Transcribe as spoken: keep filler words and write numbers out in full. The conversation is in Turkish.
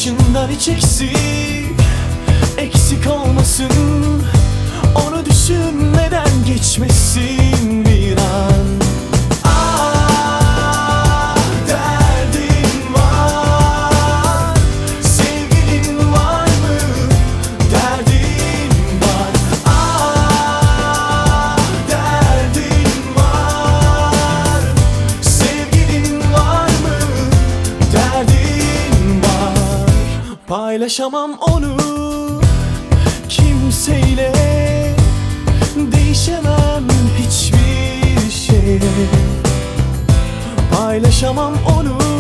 başından hiç eksik Eksik olmasın, onu düşünmeden geçmesin bir an. Ah, derdin var, sevgilin var mı? Derdin var. Ah, derdin var, sevgilin var mı? Derdin var. Paylaşamam onu kimseyle, değişemem hiçbir şeye. Paylaşamam onu